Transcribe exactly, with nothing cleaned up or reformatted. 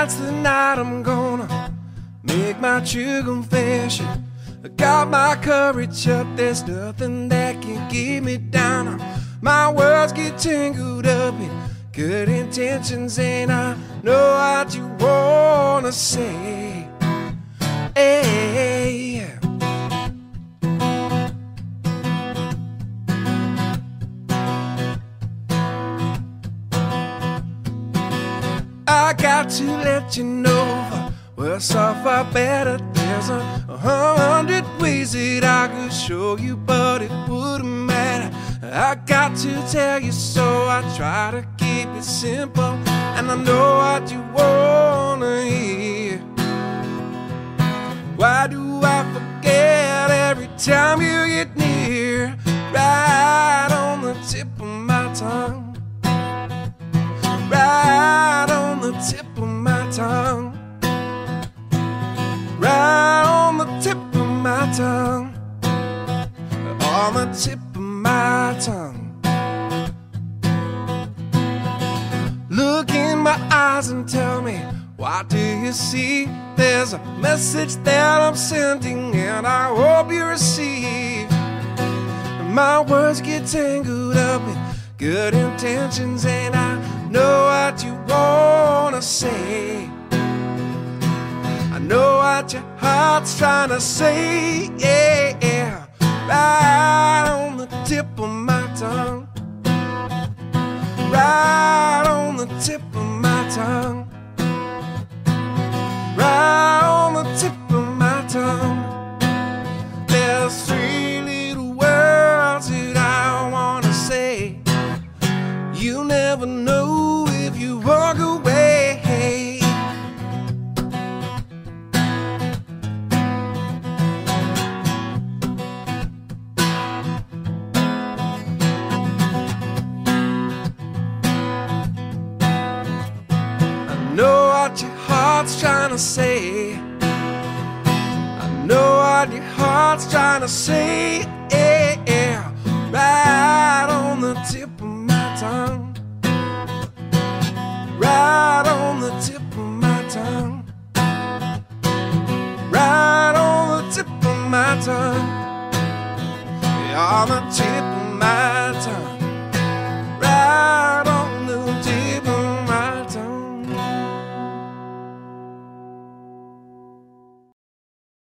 tonight's the night I'm gonna make my true confession. I got my courage up, there's nothing that can keep me down. My words get tangled up in good intentions, and I know what you wanna say. Hey. I got to let you know, worse off far better. There's a, a hundred ways that I could show you, but it wouldn't matter. I got to tell you, so I try to keep it simple, and I know what you wanna hear. Why do I forget every time you get near? Right on the tip of my tongue, right on the tip of my tongue, right on the tip of my tongue, on the tip of my tongue. Look in my eyes and tell me, what do you see? There's a message that I'm sending, and I hope you receive. My words get tangled up in good intentions, and I know what you wanna say. I know what your heart's trying to say, yeah, yeah. Right on the tip of my tongue, right on the tip of my tongue, right on the tip of my tongue. There's three little words that I wanna say. You never know if you walk away. I know what your heart's trying to say. I know what your heart's trying to say, yeah, yeah. Right on the tip of my tongue, right on the tip of my tongue, right on the tip of my tongue, yeah, on the tip